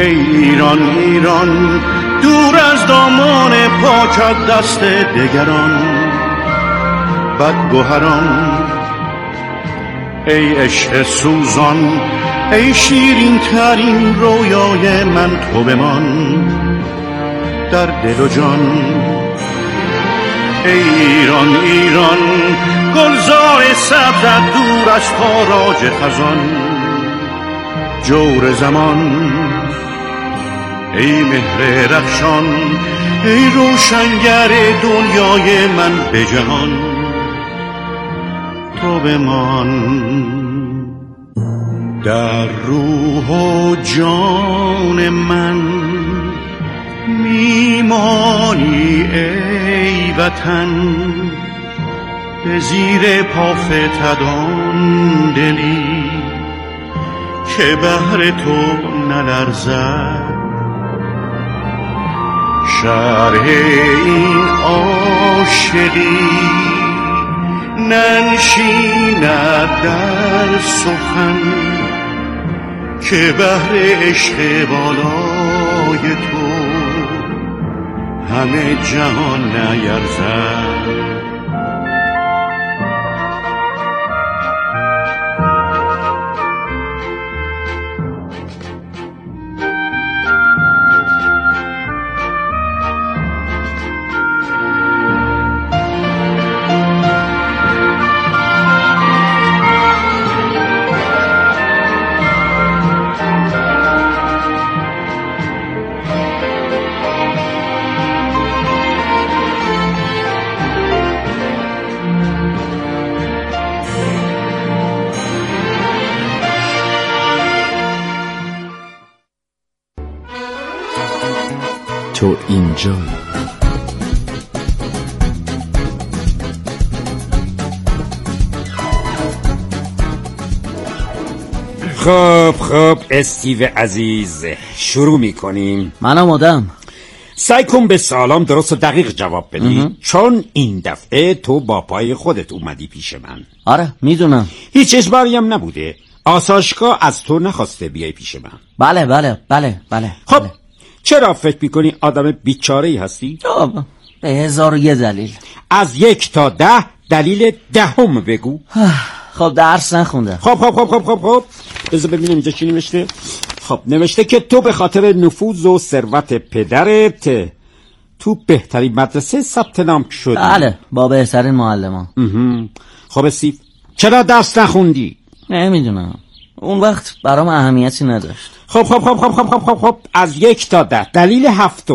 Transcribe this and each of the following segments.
ای ایران ایران دور از دامان پاکت دست دگران بدگوهران، ای عشق سوزان، ای شیرین ترین رویای من تو بمان در دل و جان. ای ایران ایران گلزار سبزت دور از تاراج خزان جور زمان، ای مهر رخشان، ای روشنگر دنیای من به جهان تو بمان در روح و جان من میمانی ای وطن به زیر پا فتدان دلی که بهر تو نلرزد شرح این عاشقی ننشیند در سخن که بهر عشق بالای تو همه جهان نیرزد. تو اینجایی. خب استیو عزیز شروع میکنیم. منم آدم. سعی کن به سلام درست و دقیق جواب بدی چون این دفعه تو با پای خودت اومدی پیش من. آره میدونم. هیچ اجباری هم نبوده. آساشکا از تو نخواسته بیای پیش من. بله. خب چرا فکر میکنی آدم بیچاره‌ای هستی؟ به 1001 دلیل. از 1 تا 10 دلیل 10 بگو. خب درس نخونده. خب بذار ببینم اینجا چی نوشته. خب نوشته که تو به خاطر نفوذ و ثروت پدرت تو بهترین مدرسه ثبت نام شدی. بله با بهترین معلمان. خب استیو چرا درس نخوندی؟ نمیدونم اون وقت برام اهمیتی نداشت. خب از 1 تا 10 دلیل 7.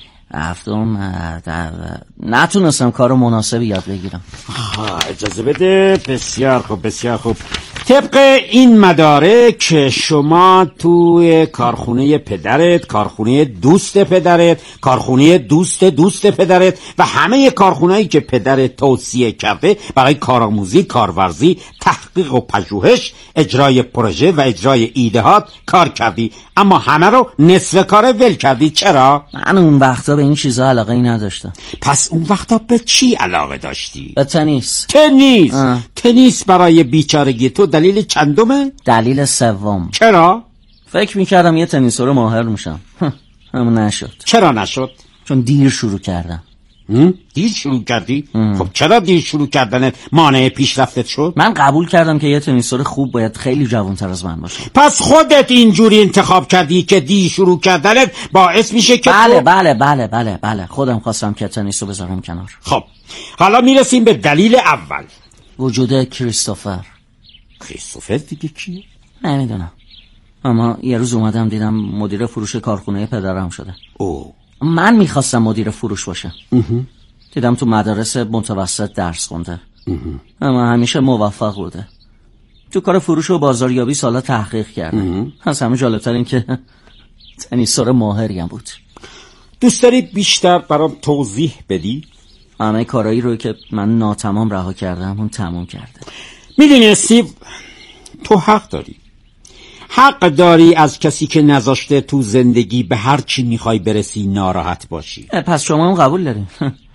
نتونستم کار مناسبی یاد بگیرم. اجازه بده. بسیار خوب. طبق این مدارک شما توی کارخونه پدرت، کارخونه دوست پدرت، کارخونه دوست پدرت و همه کارخونه‌ای که پدرت توصیه کرده برای کارآموزی، کارورزی، تحقیق و پژوهش، اجرای پروژه و اجرای ایده‌هات کار کردی، اما همه رو نصف کار ول کردی. چرا؟ من اون وقتا به این چیزا علاقه ای نداشتم. پس اون وقتا به چی علاقه داشتی؟ به تنیس. تنیس برای بیچارگی تو دلیل چندمه؟ دلیل 3. چرا؟ فکر میکردم یه تنیسور ماهر میشم. اما نشد. چرا نشد؟ چون دیر شروع کردم. دیر شروع کردی؟ خب چرا دیر شروع کردنت مانع پیشرفتت شد؟ من قبول کردم که یه تنیسور خوب باید خیلی جوان‌تر از من باشه. پس خودت اینجوری انتخاب کردی که دیر شروع کردنت باعث میشه که بله خودم خواستم که تنیس رو بذارم کنار. خب حالا میرسیم به دلیل اول. وجود کریستوفر دیگه کیه؟ نمیدونم اما یه روز اومدم دیدم مدیر فروش کارخونه پدرم شده. من میخواستم مدیر فروش باشه. دیدم تو مدارس متوسط درس خونده اما همیشه موفق بوده. تو کار فروش و بازاریابی سالا تحقیق کرده. از همه جالبتر این که تنیسور ماهری هم بود. دوست داری بیشتر برام توضیح بدی؟ همه کارایی رو که من ناتمام رها کردم اون تمام کرده. میدونی استیو تو حق داری از کسی که نذاشته تو زندگی به هر چی میخوای برسی ناراحت باشی. پس شما هم قبول دارین؟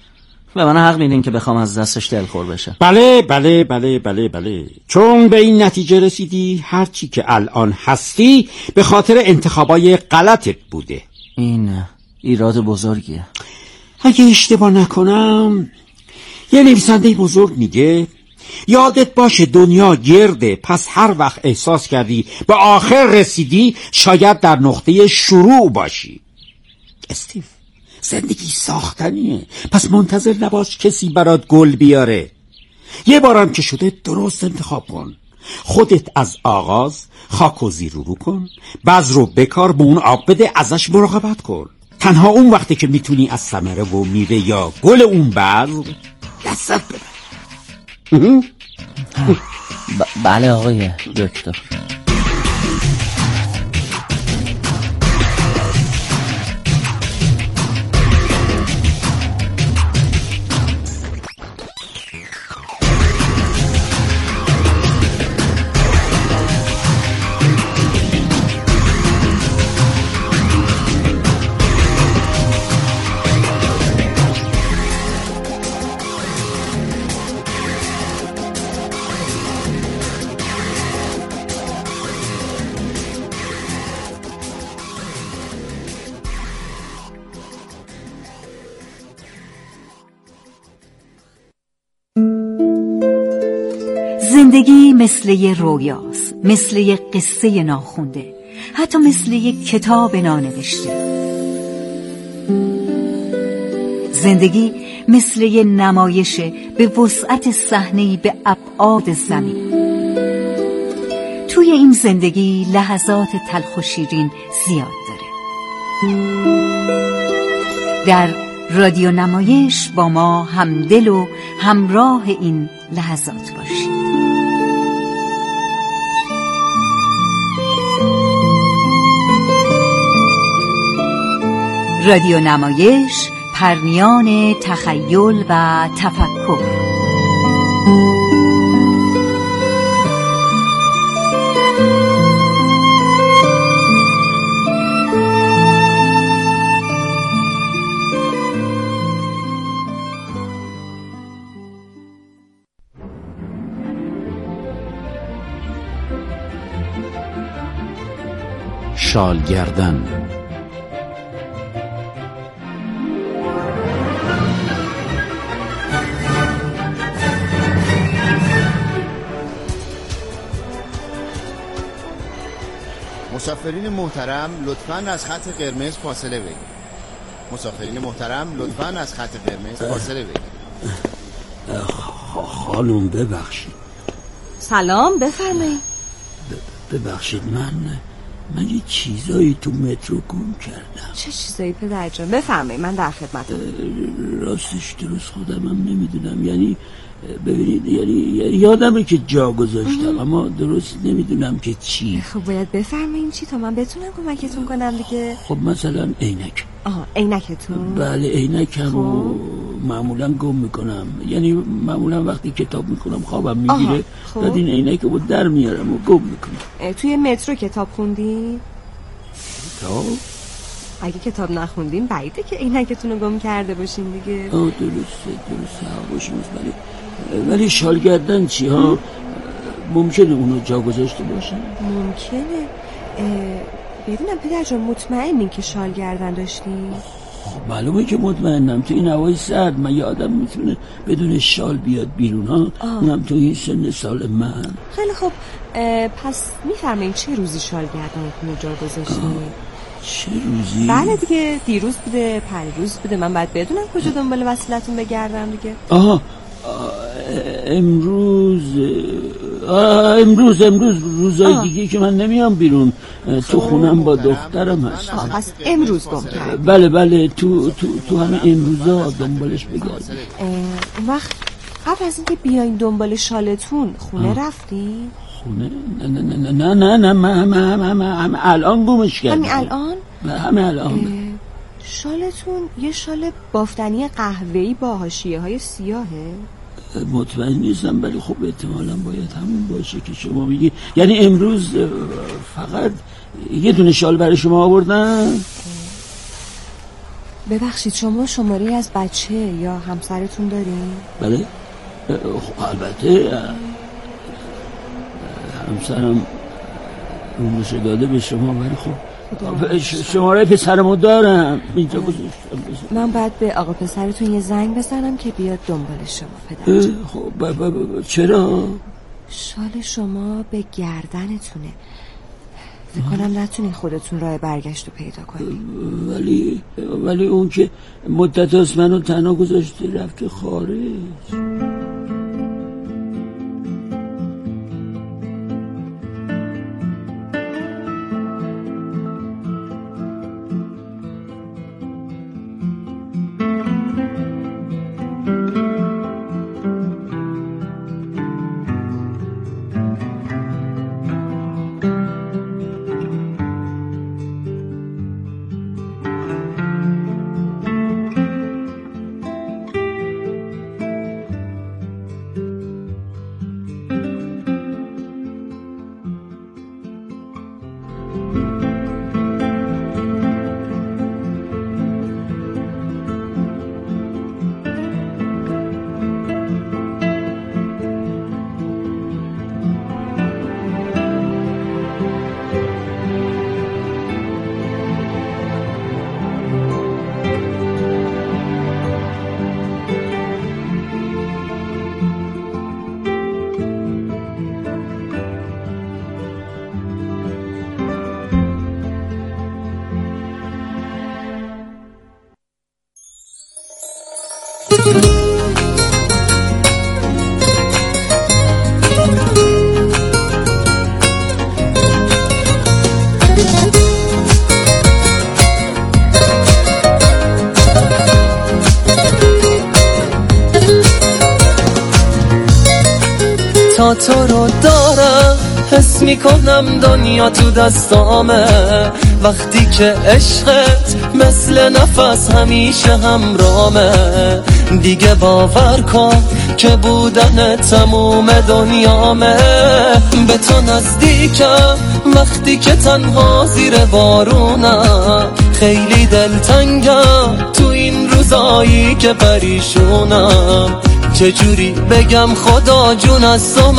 به من حق میدین که بخوام از دستش دلخور بشه. بله بله بله بله بله، چون به این نتیجه رسیدی هرچی که الان هستی به خاطر انتخابای غلطت بوده. این ایراد بزرگیه. اگه اشتباه نکنم یه نویسنده بزرگ میگه یادت باشه دنیا گرده، پس هر وقت احساس کردی به آخر رسیدی شاید در نقطه شروع باشی. استیو، زندگی ساختنیه، پس منتظر نباش کسی برات گل بیاره. یه بارم که شده درست انتخاب کن. خودت از آغاز خاک و زیر رو کن، بذر رو بکار، به اون آب بده، ازش مراقبت کن. تنها اون وقتی که میتونی از ثمره و میوه یا گل اون بذر لذت ببر. بله آقای دکتر. زندگی مثل یه رویاست، مثل یه قصه ناخونده، حتی مثل یه کتاب نانوشته. زندگی مثل یه نمایشه به وسعت صحنه‌ای به ابعاد زمین. توی این زندگی لحظات تلخ و شیرین زیاد داره. در رادیو نمایش با ما همدل و همراه این لحظات باشید. رادیو نمایش، پرنیان تخیل و تفکر. شالگردن. مسافرین محترم لطفاً از خط قرمز فاصله بگیرید. مسافرین محترم لطفاً از خط قرمز فاصله بگیرید. خانم ببخشید. سلام، بفرمایید. ببخشید من یه چیزایی تو مترو گم کردم. چه چیزایی پدر جان؟ بفرمایید، من در خدمتم. راستش درست خودمم نمیدونم، یعنی ببینید یعنی یادمه که جا گذاشتم اما درست نمیدونم که چی. خب باید بفرمایید چی تا من بتونم کمکتون کنم دیگه. خب مثلا عینک. عینکتون؟ بله عینکم معمولا گم میکنم، یعنی معمولا وقتی کتاب میکنم خوابم میگیره، بعد این عینکو در میارم و گم میکنم. توی مترو کتاب خوندی؟ کتاب؟ اگه کتاب نخوندین بعیده که عینکتون رو گم کرده باشین دیگه. درسته باشیم. ولی شالگردن چی ها؟ ممکنه اونو جا گذاشته باشن؟ ممکنه. ببینم پدر جان، مطمئنین که شالگردن داشتین؟ خب معلومه که مطمئنم. تو این هوای سرد من یه آدم میتونه بدون شال بیاد بیرون ها؟ اونم تو این سن سال من. خیلی خب، پس میفرمایین چه روزی شالگردنتون رو جا گذاشتین؟ چه روزی؟ بله دیگه، دیروز بوده، پریروز بوده، من باید بدونم کجا دنبال وصلتون بگردم دیگه. امروز روزای دیگه که من نمیام بیرون، تو خونم با دخترم هست. پس امروز گم کرد؟ بله تو همه امروزا دنبالش بگردم. اون وقت قبل از اینکه بیاین دنبال شالتون خونه رفتین؟ خونه؟ نه من الان گمش کردم. همین الان؟ شالتون یه شال بافتنی قهوه‌ای با حاشیه‌های سیاهه؟ مطمئن نیستم، ولی خب احتمالاً باید همون باشه که شما میگی. یعنی امروز فقط یه دونه شال برای شما آوردن؟ ببخشید شما شماره از بچه یا همسرتون دارین؟ بله البته همسرم اونش داده به شما، ولی خب شماره پسرمو دارم اینجا گذاشتم. من باید به آقا پسرتون یه زنگ بزنم که بیاد دنبال شما پدر. خب چرا؟ شال شما به گردنتونه، فکر کنم نتونین خودتون راه برگشت رو پیدا کنید. ولی اون که مدت هاست منو تنها گذاشته رفته خارج. تا تو رو دارم حس میکنم دنیا تو دستامه، وقتی که عشقت مثل نفس همیشه همرامه. دیگه باور کن که بودن تموم دنیامه. به تو نزدیکم وقتی که تنها زیر بارونم، خیلی دلتنگم تو این روزایی که پریشونم. چجوری بگم خدا جون از تو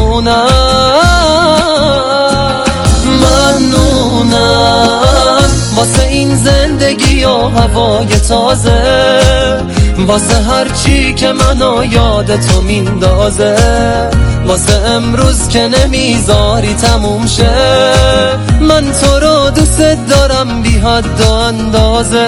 ممنونم واسه این زندگی و هوای تازه، واسه هر چی که منو یاد تو میندازه، واسه امروز که نمیذاری تموم شه. من تو رو دوست دارم بی حد و اندازه.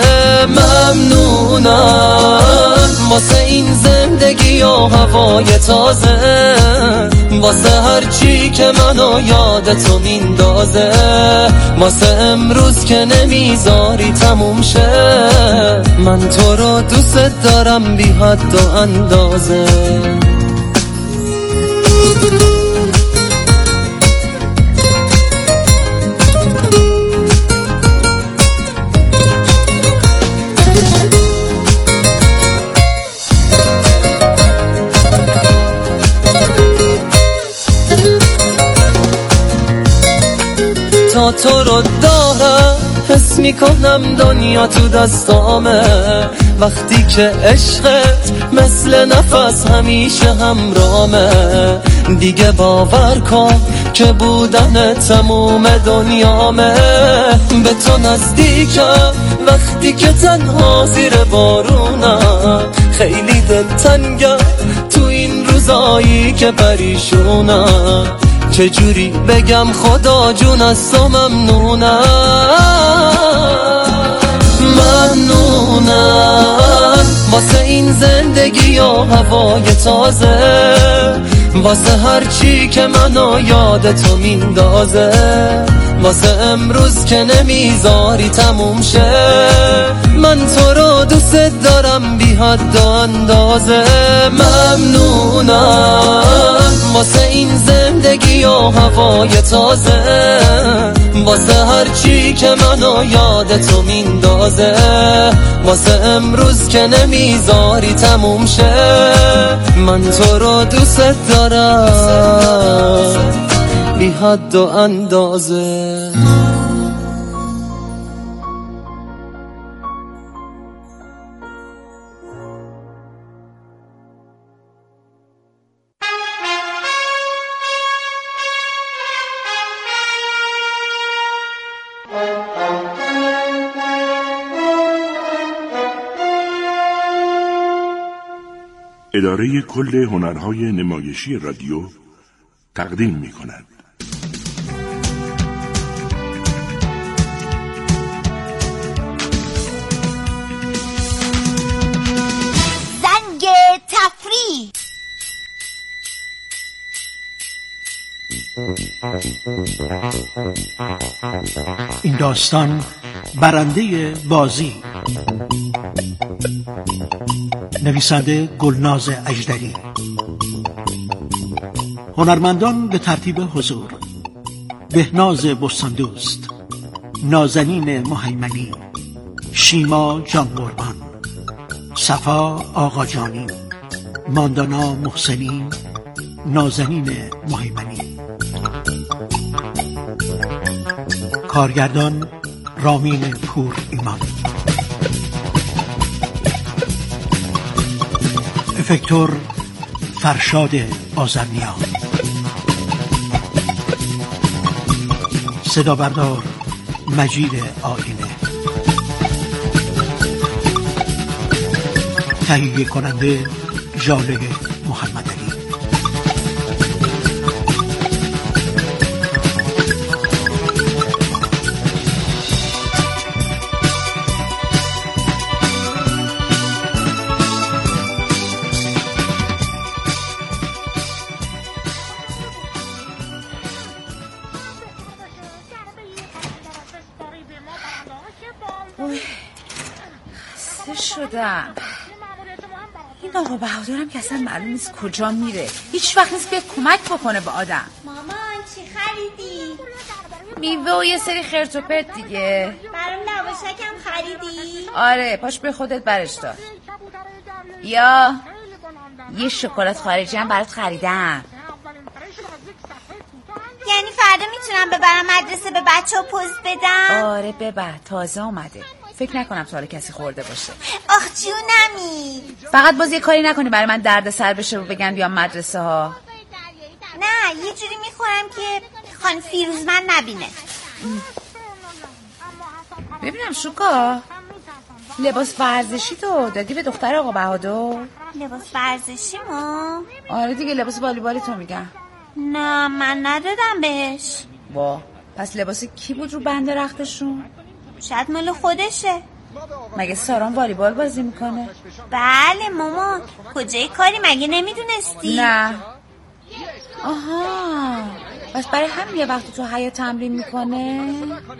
ممنونم واسه این زندگی و هوای تازه، واسه هر چی که منو یاد تو میندازه، واسه امروز که نمیذاری تموم شه. من تو رو دوست دارم بی حد و اندازه. تا تو رو دارم حس میکنم دنیا تو دستامه، وقتی که عشقت مثل نفس همیشه همرامه. دیگه باور کن که بودن تموم دنیامه. به تو نزدیکم وقتی که تنها زیر بارونم، خیلی دلتنگم تو این روزایی که پریشونم. چجوری بگم خدا جون از تو ممنونم واسه این زندگی و هوای تازه، واسه هر چی که منو یاد تو میندازه، واسه امروز که نمیذاری تموم شه. من تو رو دوست دارم بی حد و اندازه. ممنونم واسه این زندگی و هوای تازه، واسه هر چی که منو یاد تو میندازه، واسه امروز که نمیذاری تموم شه. من تو رو دوست دارم بی حد و اندازه. اداره کل هنرهای نمایشی رادیو تقدیم می‌کند. زنگ تفریح. این داستان برنده بازی، نویسنده گلناز اژدری، هنرمندان به ترتیب حضور: بهناز بستاندوست، نازنین مهیمنی، شیما جانقربان، صفا آقاجانی، ماندانا محسنی، نازنین مهیمنی. کارگردان رامین پور ایمان. افکتور فرشاد آذرنیا. صدا بردار مجید آینه. تهیه کننده ژاله محمدعلی. این آقا بهادرم که اصلا معلوم نیست کجا میره، هیچ وقت نیست بیاد کمک بکنه به آدم. مامان چی خریدی؟ میوه و یه سری خرت و پرت دیگه. برام لواشکم خریدی؟ آره پاش به خودت برش دار. یا یه شکلات خارجی هم برات خریدم. یعنی فردا میتونم ببرم مدرسه به بچه‌ها پوز بدم؟ آره ببر، تازه اومده، فکر نکنم تا حالا کسی خورده باشه. آخ جونمی. فقط باز یه کاری نکنی برای من درد سر بشه و بگن بیام مدرسه ها. نه یه جوری میخورم که خانم فیروزمند نبینه. ببینم شوکا، لباس ورزشی تو دادی به دختر آقا بهادر؟ لباس ورزشی ما؟ آره دیگه، لباس والیبال تو میگم. نه من ندادم بهش. وا پس لباس کی بود رو بند رختشون؟ شاید مال خودشه. مگه ساران والیبال بازی میکنه؟ بله مامان، کجای کاری مگه نمیدونستی؟ نه. آها پس برای همین یه وقت تو حیاط تمرین میکنه؟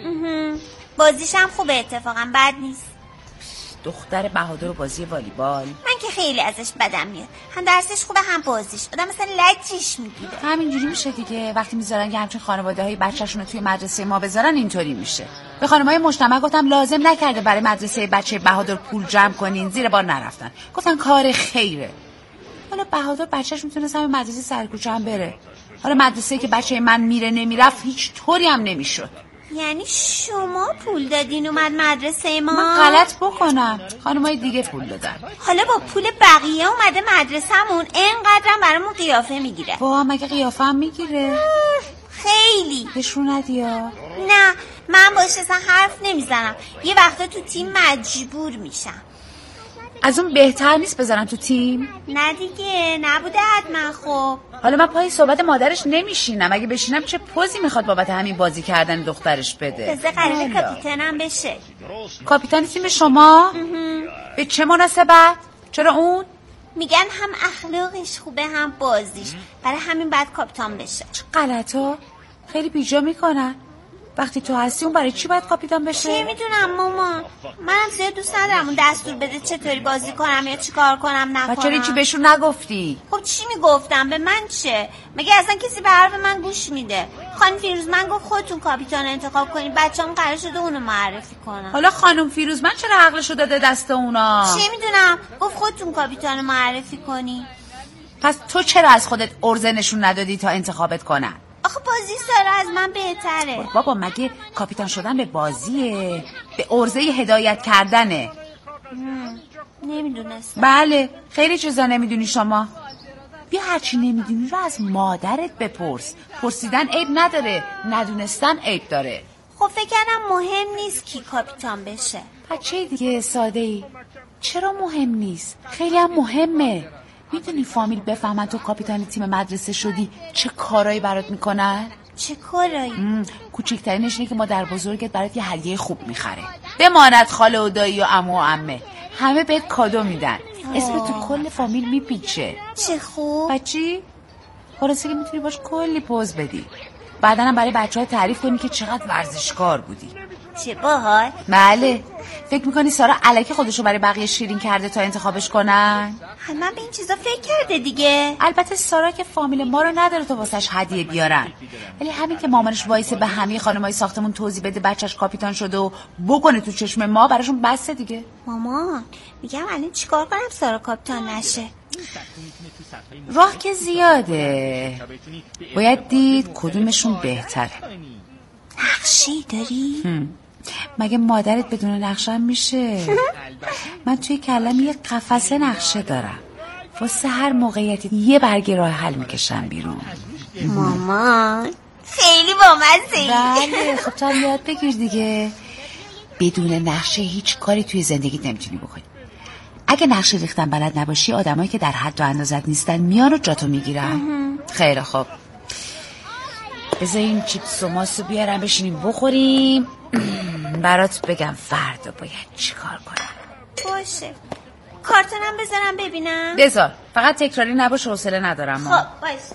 بازیشم خوبه اتفاقا، بد نیست. دختر بهادر و بازی والیبال، من که خیلی ازش بدم میاد، هم درسش خوبه هم بازیش، آدم مثلا لجش میگیره. همینجوری میشه دیگه، وقتی میذارن که همچین خانواده های بچه‌شون رو توی مدرسه ما بذارن اینطوری میشه. به خانمای مجتمع گفتم لازم نکرده برای مدرسه بچه بهادر پول جمع کنین، زیر بار نرفتن، گفتن کار خیره. حالا بهادر بچه‌ش میتونست همین مدرسه سرکوچه هم بره، حالا مدرسه که بچه من میره نمیرفت هیچ طوری هم نمیشد. یعنی شما پول دادین اومد مدرسه ما؟ من غلط بکنم، خانمای دیگه پول دادن. حالا با پول بقیه اومده مدرسه‌مون، اینقدرم برامون قیافه میگیره. با مگه قیافه هم میگیره؟ خیلی. بهشون ندیا. نه من باش اصلا حرف نمیزنم، یه وقتا تو تیم مجبور میشم. از اون بهتر نیست بذارن تو تیم؟ نه دیگه نبوده حتما. خب حالا من پای صحبت مادرش نمیشینم، اگه بشینم چه پوزی میخواد بابت همین بازی کردن دخترش بده؟ تازه قراره کاپیتانم بشه. کاپیتان تیم شما؟ به چه مناسبت؟ چرا اون؟ میگن هم اخلاقش خوبه هم بازیش، برای همین بعد کاپیتان بشه. چه غلطا، خیلی بیجا میکنن. وقتی تو هستی اون برای چی باید کاپیتان بشه؟ چه میدونم مامان، منم زیاد دوست ندارم اون دستور بده چطوری بازی کنم یا چی کار کنم نکنم. بچه چی بهشون نگفتی؟ خب چی میگفتم؟ به من چه؟ مگه اصلا کسی به حرف من گوش میده؟ خانم فیروزمند گفت خودتون کاپیتان انتخاب کنید، بچه‌ام قرار شده اونو معرفی کنم. حالا خانم فیروزمند چرا عقلشو داده دست اونا؟ چه میدونم، گفت خودتون کاپیتانو معرفی کنی. پس تو چرا از خودت ارزه نشون ندادی تا انتخابت کنن؟ آخه بازی سارا از من بهتره. بابا مگه کاپیتان شدن به بازیه؟ به ارزه هدایت کردنه. نمیدونستم. بله خیلی چیزا نمیدونی شما. بیا هرچی نمیدونی رو از مادرت بپرس. پرسیدن عیب نداره، ندونستن عیب داره. خب فکر کردم مهم نیست کی کاپیتان بشه. بچه دیگه ساده ای. چرا مهم نیست؟ خیلی هم مهمه. میدونی فامیل بفهمن تو کاپیتان تیم مدرسه شدی چه کارایی برات میکنن؟ چه کارایی؟ کوچکترینش اینه که مادر بزرگت برات یه هدیه خوب میخره، بماند خاله و دایی و عمو و عمه، همه بهت کادو میدن، اسم تو کل فامیل میپیچه. چه خوب. بچی؟ خلاصه که میتونی باش کلی پوز بدی، بعدن هم برای بچه‌ها تعریف کنی که چقدر ورزشکار بودی. چه باحال. بله. فکر میکنی سارا الکی خودشو برای بقیه شیرین کرده تا انتخابش کنن؟ من به این چیزا فکر کرده دیگه. البته سارا که فامیل ما رو نداره تا واسش هدیه بیارن، ولی همین که مامانش وایسه به همه خانمای ساختمون توضیح بده بچهش کاپیتان شده و بکنه تو چشم ما، براشون بسه دیگه. مامان میگم الان چیکار کنم سارا کاپیتان نشه؟ راه که زیاده، باید دید کدومشون بهتره. نقشی داری؟ مگه مادرت بدون نقشم میشه؟ من توی کلم یه قفسه نقشه دارم، واسه هر موقعیتی یه برگ راه حل میکشم بیرون. مامان خیلی بامزه‌ای. بله خب تو هم یاد بگیر دیگه. بدون نقشه هیچ کاری توی زندگیت نمیتونی بکنی. اگه نقشه ریختن بلد نباشی، آدمایی که در حد و اندازت نیستن میان و جاتو میگیرن. خیلی خوب، بذار این چیپس و ماستو بیارم بشینیم بخوریم. برات بگم فردا باید چی کار کنم. باشه، کارتونم بذارم ببینم. بذار، فقط تکراری نباشه، حوصله ندارم. خب باشه.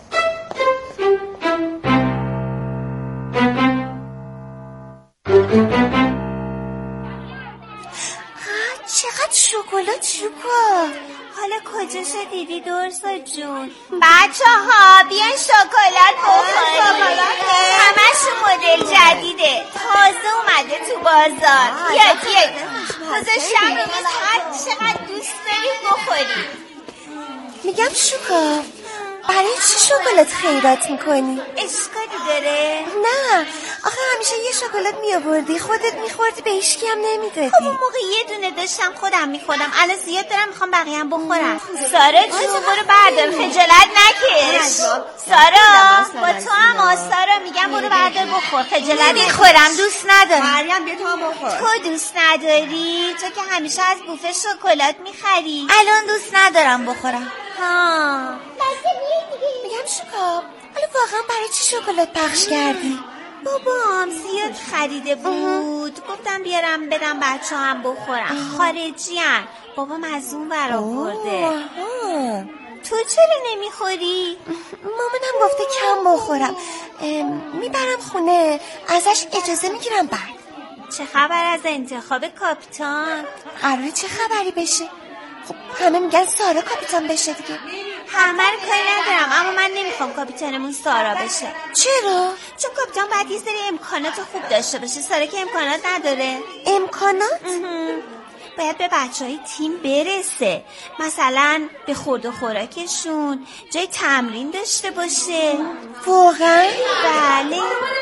چقدر شکلات شوکا. حالا کجا شدیدی درسا جون؟ بچه ها بیان شکلات بخوریم. همشون مدل جدیده، تازه اومده تو بازار. بیاید گذاشتم رو میز، هر چقدر دوست داریم بخوریم. میگم شوکا، برای چی شکلات خیرات میکنی؟ اشکالی داره؟ نه، آخه همیشه یه شکلات میآوردی خودت میخوردی، به هیچکی هم نمیدادی. خب اون موقع یه دونه داشتم خودم میخوردم، الان زیاد دارم میخوام بقیه هم بخورم. سارا جون برو بردار، خجالت نکش. سارا با تو هم سارا میگم برو بردار بخور، خجالت نمیخورم، دوست ندارم. مریم بیا تو هم بخور. تو دوست نداری؟ تو که همیشه از بوفه شکلات میخری. الان دوست ندارم بخورم. ها میگم شوکا، حالا واقعا برای چی شکلات پخش کردی؟ بابام زیاد خریده بود، گفتم بیارم بدم بچه هم بخورم. خارجی هن، بابام از اون برآورده. تو چرا نمیخوری؟ مامانم گفته کم بخورم، میبرم خونه، ازش اجازه میگیرم بعد. چه خبر از انتخاب کاپیتان؟ قراره چه خبری بشه؟ خب همه میگن سارا کاپیتان بشه دیگه. همه رو کاری ندارم، اما من نمیخوام کاپیتانمون سارا بشه. چرا؟ چون کاپیتان باید یه سری امکانات خوب داشته باشه. سارا که امکانات نداره. امکانات؟ باید به بچهای تیم برسه، مثلا به خورد و خوراکشون، جای تمرین داشته باشه. واقعا؟ بله.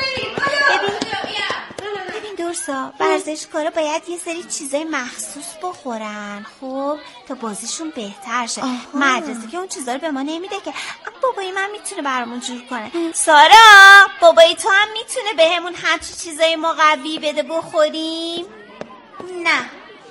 ببین درسا، ورزشکارا باید یه سری چیزای مخصوص بخورن خب تا بازیشون بهتر شه. مدرسه که اون چیزا رو به ما نمیده که. بابایی من میتونه برامون جور کنه. سارا بابایی تو هم میتونه بهمون همچین چیزای مقوی بده بخوریم؟ نه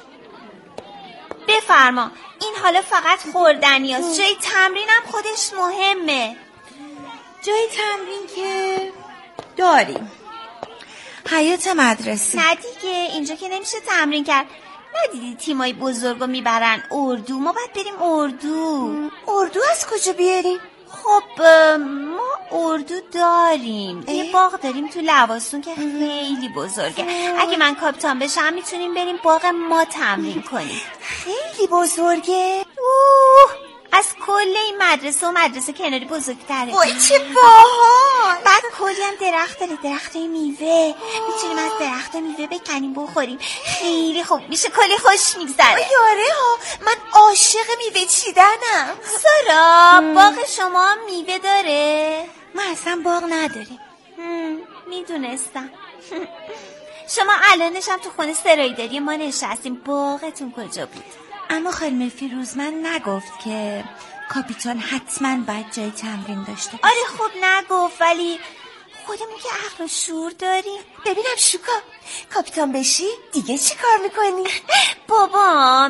بفرما، این حالا فقط خوردنی هست. جای تمرین هم خودش مهمه. جای تمرین که داریم، حیاط مدرسه. نه دیگه، اینجا که نمیشه تمرین کرد. ندیدی تیمای بزرگو میبرن اردو؟ ما باید بریم اردو. اردو از کجا بیاریم؟ خب ما اردو داریم، یه باغ داریم تو لواسون که خیلی بزرگه. اگه من کاپیتان بشم میتونیم بریم باغ ما تمرین کنیم. خیلی بزرگه؟ از کل این مدرسه و مدرسه کناری بزرگتره. وای چه باحال. بعد کلی هم درخت داره، درخت میوه. میتونیم از درخت میوه بکنیم بخوریم، خیلی خوب میشه، کلی خوش میگذره. یاره ها، من عاشق میوه چیدنم. سارا باغ شما میوه داره؟ ما اصلا باغ نداریم. میدونستم. شما الانشم تو خونه سرایی داری، ما نشستیم. باغتون کجا بود؟ اما خانم فیروز من نگفت که کاپیتان حتما باید جای تمرین داشته باشه. آره خب نگفت، ولی خودمون که عقل و شعور داریم. ببینم شوکا، کاپیتان بشی دیگه چی کار میکنی؟ بابام یه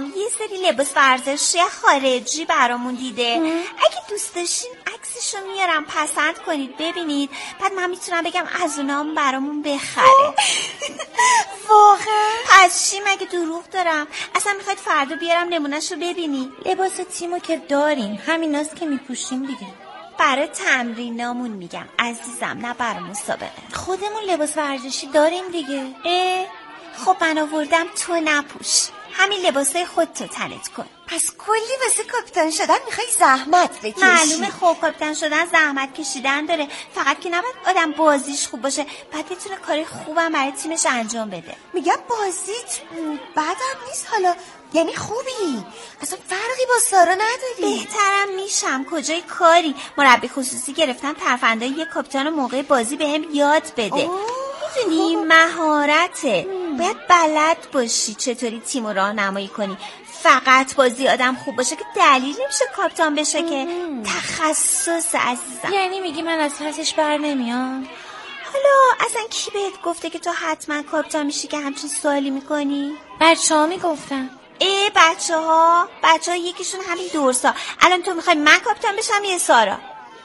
سری لباس ورزشی خارجی برامون دیده. اگه دوست داشتین عکسشو میارم پسند کنید ببینید، بعد من میتونم بگم از اونام برامون بخره. واقعا؟ پس چی، مگه دروغ دارم؟ اصلا میخواید فردا بیارم نمونهشو ببینی؟ لباس تیمو که داریم، همیناست که میپوشیم دیگه. برای تمرینامون میگم عزیزم، نه برای مسابقه. خودمون لباس ورزشی داریم دیگه. خب من آوردم تو نپوش، همین لباسای خودتو تنت کن. پس کلی واسه کاپیتان شدن میخوای زحمت بکشی. معلومه خب کاپیتان شدن زحمت کشیدن داره، فقط که نباید آدم بازیش خوب باشه، بعد بتونه کار خوبم برای تیمش انجام بده. میگم بازیت بدم نیست حالا، یعنی خوبی، اصلا فرقی با سارا نداری. بهترم میشم، کجای کاری، مربی خصوصی گرفتم ترفندای یه کاپیتان موقع بازی بهم یاد بده. میدونی مهارته، باید بلد باشی چطوری تیمو راهنمایی کنی. فقط بازی آدم خوب باشه که دلیل نمیشه کاپیتان بشه که. تخصص عزیزم. یعنی میگی من از پسش بر نمیام؟ حالا اصلا کی بهت گفته که تو حتما کاپیتان میشی که همچین سوالی میکنی؟ بچه‌ها میگفتن. بچه‌ها یکیشون همین دورسا. الان تو میخوای من کاپیتان بشم یا سارا؟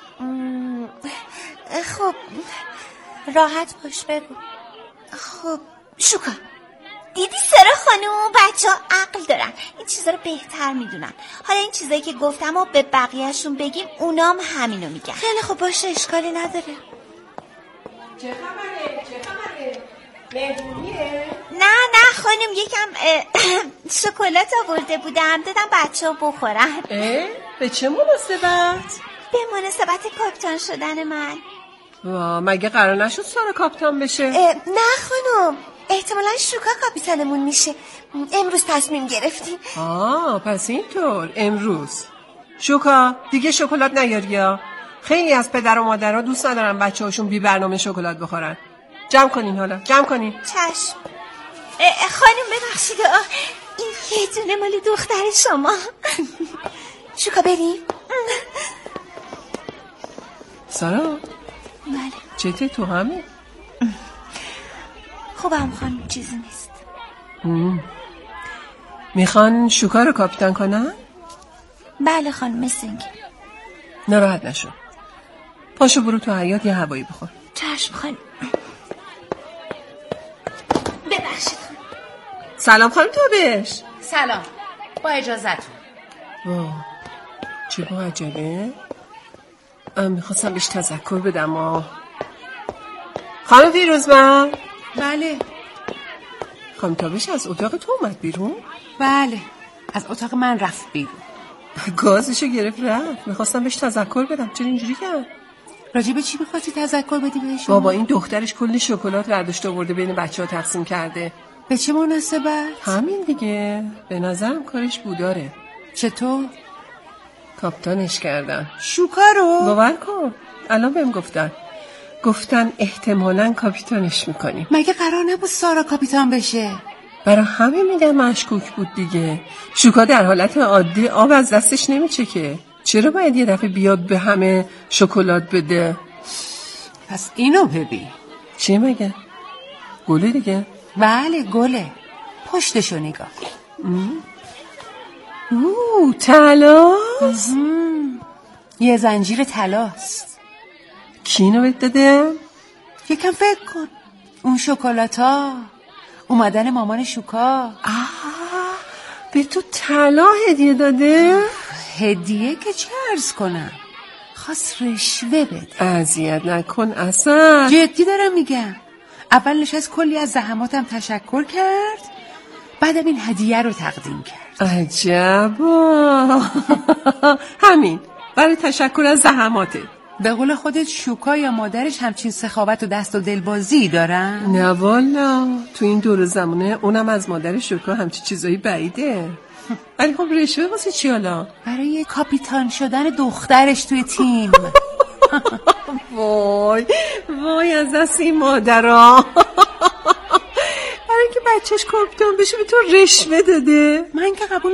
خب راحت باش بگو. خب شوکا، دیدی سارا خانوم، بچه‌ها عقل دارن، این چیزا رو بهتر میدونن. حالا این چیزایی که گفتم و به بقیه‌شون بگیم اونام همینو میگن. خیلی خب باشه، اشکالی نداره. چه خبره؟ مهمونیه؟ نه خانم، یکم شکلات آورده بودم دادم بچه‌ها بخورن. به چه مناسبت؟ به مناسبت کاپیتان شدن من. مگه قرار نشد سارا کاپیتان بشه؟ نه خانم، احتمالا شوکا کاپیتانمون میشه. امروز تصمیم گرفتیم. پس اینطور. امروز شوکا دیگه شکلات نیاری. خیلی از پدر و مادرها دوست ندارن بچه‌هاشون بی برنامه شکلات بخورن. جمع کنین حالا، جمع کنین. چشم. خانم ببخشید، این یه دونه مال دختر شما. شوکا بریم. سارا بله. چته تو همه؟ خوبم خانم، چیزی نیست. میخوان شوکا رو کاپیتان کنن؟ بله خانم، مثل اینکه. ناراحت نشو، پاشو برو تو حیاط یه هوایی بخور. چشم خانم. ببخشید خانم. سلام خانم تابش. سلام، با اجازتون. چه با عجبه؟ میخواستم بهش تذکر بدم. خانم فیروزمن. بله. خانم تابش از اتاق تو اومد بیرون؟ بله، از اتاق من رفت بیرون. گازشو گرفت رفت. میخواستم بهش تذکر بدم. چرا اینجوری کرد؟ راجب چی میخواستی تذکر بدی بهشون؟ بابا این دخترش کلی شکلات برداشته آورده بین بچه‌ها تقسیم کرده. به چه مناسبت؟ همین دیگه، به نظرم کارش بوداره. چطور؟ کاپیتانش کردن. شوکا رو؟ باور کن، الان بهم گفتن احتمالاً کاپیتانش میکنیم. مگه قرار نبود سارا کاپیتان بشه؟ برای همین میگم مشکوک بود دیگه. شوکا در حالت عادی آب از دستش نمیچکه، چرا باید یه دفعه بیاد به همه شکلات بده؟ پس اینو ببین. چیه مگه؟ گله دیگه؟ بله گله، پشتشو نگاه. طلاست؟ یه زنجیر طلاست. کی اینو بهت داده؟ یکم فکر کن. اون شکلاتا اومدن مامان شوکا. به تو طلا هدیه داده؟ هدیه که چه عرض کنم، خواست رشوه بده. اذیت نکن اصلا. جدی دارم میگم. اول نشست کلی از زحماتم تشکر کرد، بعدم این هدیه رو تقدیم کرد. عجبا. همین برای تشکر از زحماته. به قول خودت شوکا یا مادرش همچین سخاوت و دست و دلبازی دارن؟ نه والا، تو این دور زمانه اونم از مادر شوکا همچین چیزایی بعیده. ولی خب رشوه واسه چی حالا؟ برای کاپیتان شدن دخترش توی تیم. وای از دست این مادرها. برای که بچهش کاپیتان بشه به تو رشوه داده. من که قبول